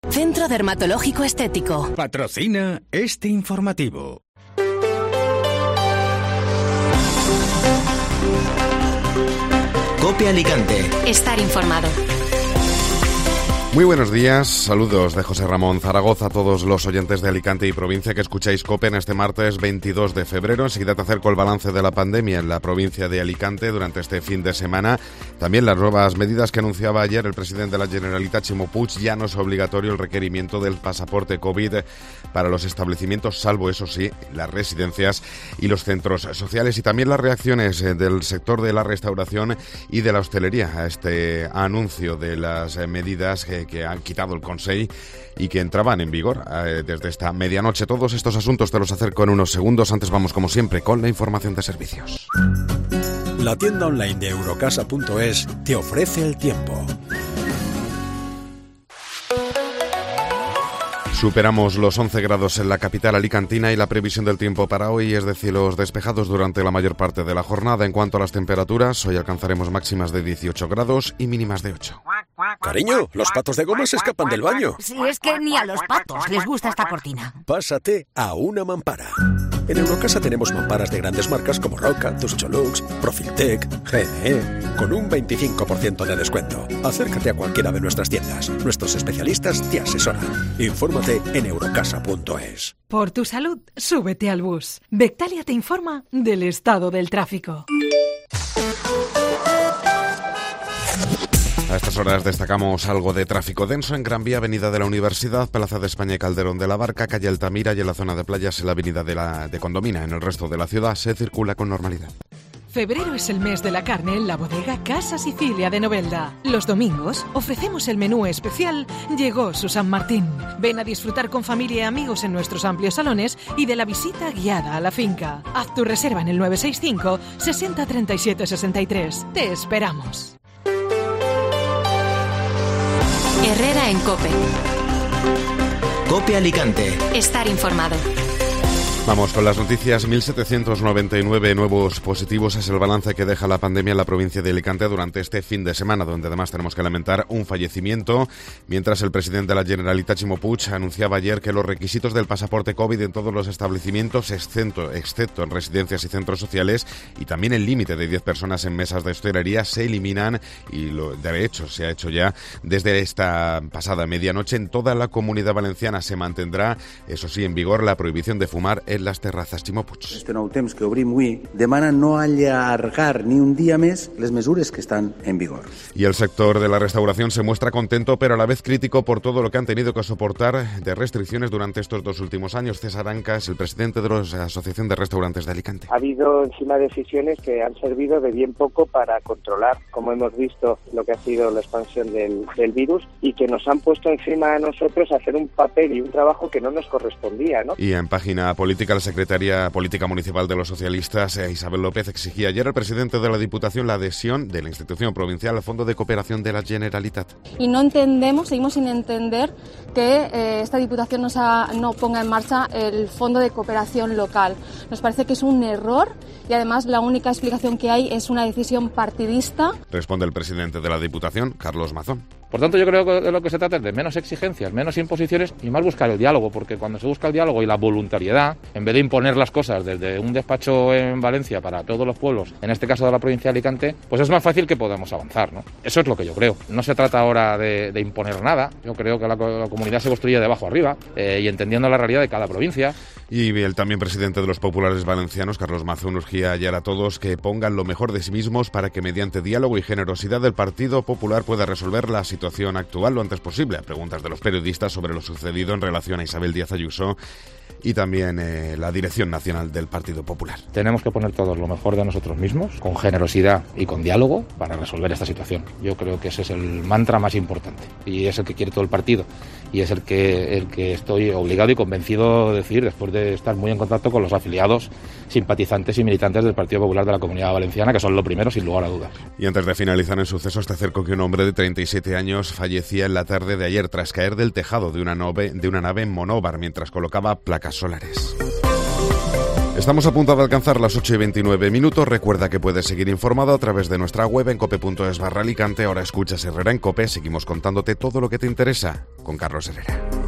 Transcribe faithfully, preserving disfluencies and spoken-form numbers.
Centro Dermatológico Estético. Patrocina este informativo. COPE Alicante. Estar informado. Muy buenos días, saludos de José Ramón Zaragoza a todos los oyentes de Alicante y provincia que escucháis COPE en este martes veintidós de febrero. Enseguida te acerco el balance de la pandemia en la provincia de Alicante durante este fin de semana. También las nuevas medidas que anunciaba ayer el presidente de la Generalitat, Ximo Puig. Ya no es obligatorio el requerimiento del pasaporte COVID para los establecimientos, salvo, eso sí, las residencias y los centros sociales. Y también las reacciones del sector de la restauración y de la hostelería a este anuncio de las medidas que que han quitado el Consell y que entraban en vigor eh, desde esta medianoche. Todos estos asuntos te los acerco en unos segundos. Antes vamos, como siempre, con la información de servicios. La tienda online de Eurocasa punto es te ofrece el tiempo. Superamos los once grados en la capital alicantina y la previsión del tiempo para hoy es de cielos despejados durante la mayor parte de la jornada. En cuanto a las temperaturas, hoy alcanzaremos máximas de dieciocho grados y mínimas de ocho. Cariño, los patos de goma se escapan del baño. Si es que ni a los patos les gusta esta cortina. Pásate a una mampara. En Eurocasa tenemos mamparas de grandes marcas como Roca, Tuscholux, Profiltec, G N E, con un veinticinco por ciento de descuento. Acércate a cualquiera de nuestras tiendas. Nuestros especialistas te asesoran. Infórmate en Eurocasa punto es. Por tu salud, súbete al bus. Bectalia te informa del estado del tráfico. A estas horas destacamos algo de tráfico denso en Gran Vía, Avenida de la Universidad, Plaza de España y Calderón de la Barca, calle Altamira y en la zona de playas en la Avenida de, la, de Condomina. En el resto de la ciudad se circula con normalidad. Febrero es el mes de la carne en la bodega Casa Sicilia de Novelda. Los domingos ofrecemos el menú especial Llegó su San Martín. Ven a disfrutar con familia y amigos en nuestros amplios salones y de la visita guiada a la finca. Haz tu reserva en el nueve seis cinco, sesenta, treinta y siete, sesenta y tres. Te esperamos. Herrera en COPE. COPE Alicante. Estar informado. Vamos con las noticias. mil setecientos noventa y nueve nuevos positivos es el balance que deja la pandemia en la provincia de Alicante durante este fin de semana, donde además tenemos que lamentar un fallecimiento, mientras el presidente de la Generalitat, Ximo Puig, anunciaba ayer que los requisitos del pasaporte COVID en todos los establecimientos, excepto, excepto en residencias y centros sociales, y también el límite de diez personas en mesas de hostelería, se eliminan, y lo, de hecho se ha hecho ya desde esta pasada medianoche. En toda la Comunidad Valenciana se mantendrá, eso sí, en vigor la prohibición de fumar en las terrazas. Ximo Puig. Este nou temps que obrim avui demana no allargar ni un dia més les mesures que están en vigor. Y el sector de la restauración se muestra contento, pero a la vez crítico por todo lo que han tenido que soportar de restricciones durante estos dos últimos años. César Anca es el presidente de la Asociación de Restaurantes de Alicante. Ha habido encima decisiones que han servido de bien poco para controlar, como hemos visto, lo que ha sido la expansión del, del virus, y que nos han puesto encima a nosotros a hacer un papel y un trabajo que no nos correspondía, ¿no? Y en página política, la secretaria política municipal de los socialistas, eh, Isabel López, exigía ayer al presidente de la Diputación la adhesión de la institución provincial al Fondo de Cooperación de la Generalitat. Y no entendemos, seguimos sin entender que eh, esta Diputación no, sa, no ponga en marcha el Fondo de Cooperación local. Nos parece que es un error y además la única explicación que hay es una decisión partidista. Responde el presidente de la Diputación, Carlos Mazón. Por tanto, yo creo que de lo que se trata es de menos exigencias, menos imposiciones y más buscar el diálogo, porque cuando se busca el diálogo y la voluntariedad, en vez de imponer las cosas desde un despacho en Valencia para todos los pueblos, en este caso de la provincia de Alicante, pues es más fácil que podamos avanzar, ¿no? Eso es lo que yo creo. No se trata ahora de, de imponer nada. Yo creo que la, la comunidad se construye de abajo arriba eh, y entendiendo la realidad de cada provincia. Y el también presidente de los populares valencianos, Carlos Mazón, urgía ayer a todos que pongan lo mejor de sí mismos para que mediante diálogo y generosidad el Partido Popular pueda resolver la situación actual lo antes posible. A preguntas de los periodistas sobre lo sucedido en relación a Isabel Díaz Ayuso y también eh, la dirección nacional del Partido Popular. Tenemos que poner todos lo mejor de nosotros mismos, con generosidad y con diálogo, para resolver esta situación. Yo creo que ese es el mantra más importante y es el que quiere todo el partido y es el que, el que estoy obligado y convencido de decir después de estar muy en contacto con los afiliados, simpatizantes y militantes del Partido Popular de la Comunidad Valenciana, que son lo primero sin lugar a dudas. Y antes de finalizar en sucesos, te acerco que un hombre de treinta y siete años fallecía en la tarde de ayer tras caer del tejado de una nave, de una nave en Monóvar mientras colocaba placas solares. Estamos a punto de alcanzar las ocho y veintinueve minutos. Recuerda que puedes seguir informado a través de nuestra web en cope punto es barra Alicante. Ahora escuchas Herrera en COPE. Seguimos contándote todo lo que te interesa con Carlos Herrera.